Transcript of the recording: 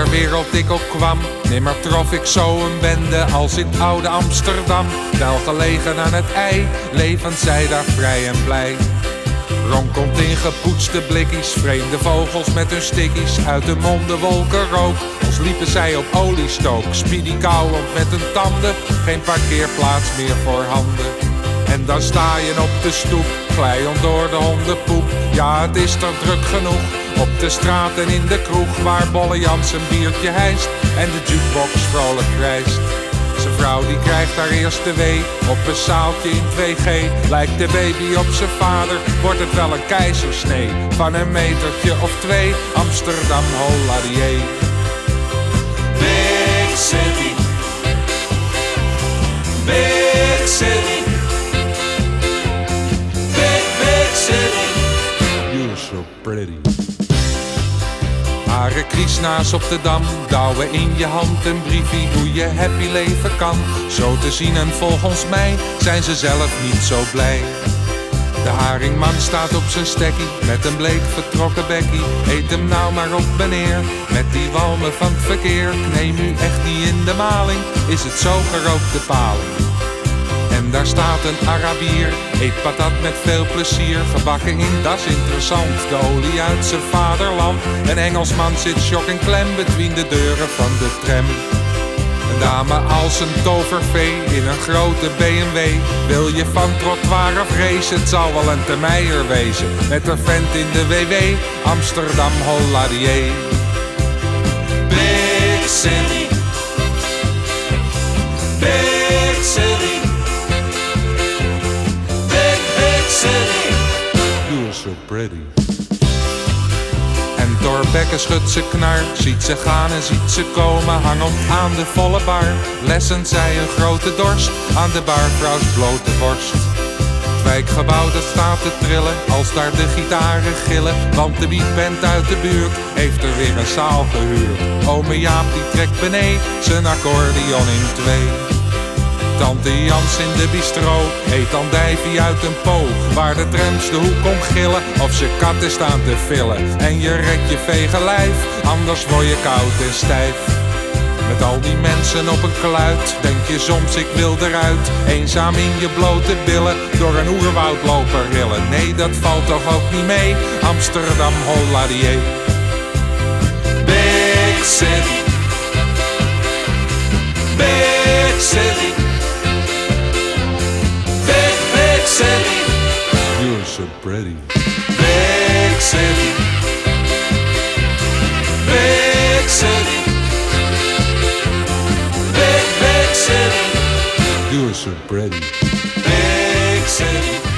ter wereld ik ook kwam, nimmer trof ik zo een bende als in het oude Amsterdam. Wel gelegen aan het IJ, levend zij daar vrij en blij. Ronkelt in gepoetste blikkies, vreemde vogels met hun stickies. Uit de monden wolken rook, als liepen zij op oliestook. Speedy kauwend met hun tanden, geen parkeerplaats meer voor handen. En dan sta je op de stoep, glijend door de hondenpoep. Ja, het is toch druk genoeg, op de straat en in de kroeg. Waar Bolle Jans een biertje hijst en de jukebox vrolijk krijst. Zijn vrouw die krijgt haar eerste wee op een zaaltje in 2G. Lijkt de baby op zijn vader, wordt het wel een keizersnee. Van een metertje of 2, Amsterdam holladier. Big city, big city, big city. You're so pretty. Haren kriesnaas op de Dam, douwen in je hand een briefie hoe je happy leven kan. Zo te zien en volgens mij zijn ze zelf niet zo blij. De haringman staat op zijn stekkie, met een bleek vertrokken bekkie. Eet hem nou maar op meneer, met die walmen van het verkeer. Ik neem u echt niet in de maling, is het zo gerookte paling. En daar staat een Arabier, eet patat met veel plezier. Gebakken in, dat is interessant, de olie uit zijn vaderland. Een Engelsman zit shock en klem between de deuren van de tram. Een dame als een tovervee in een grote BMW. Wil je van trottoir of race, het zal wel een termeier wezen. Met een vent in de WW, Amsterdam holladier. Big city, big city, big city. You're so pretty. En Thorbecke schudt ze knar, ziet ze gaan en ziet ze komen. Hangend aan de volle bar, lessen zij een grote dorst aan de barvrouws blote borst. Het wijkgebouw dat staat te trillen als daar de gitaren gillen. Want de beatband uit de buurt heeft er weer een zaal gehuurd. Ome Jaap die trekt beneden zijn accordeon in 2. Tante Jans in de bistro eet andijvie uit een po. Waar de trams de hoek om gillen of ze katten staan te villen. En je rekt je vege lijf, anders word je koud en stijf. Met al die mensen op een kluit, denk je soms ik wil eruit. Eenzaam in je blote billen, door een oerwoud lopen rillen. Nee, dat valt toch ook niet mee, Amsterdam holladier. Big city, big city, big city. You're so pretty. Big city, big city, big city. You're so pretty. Big city.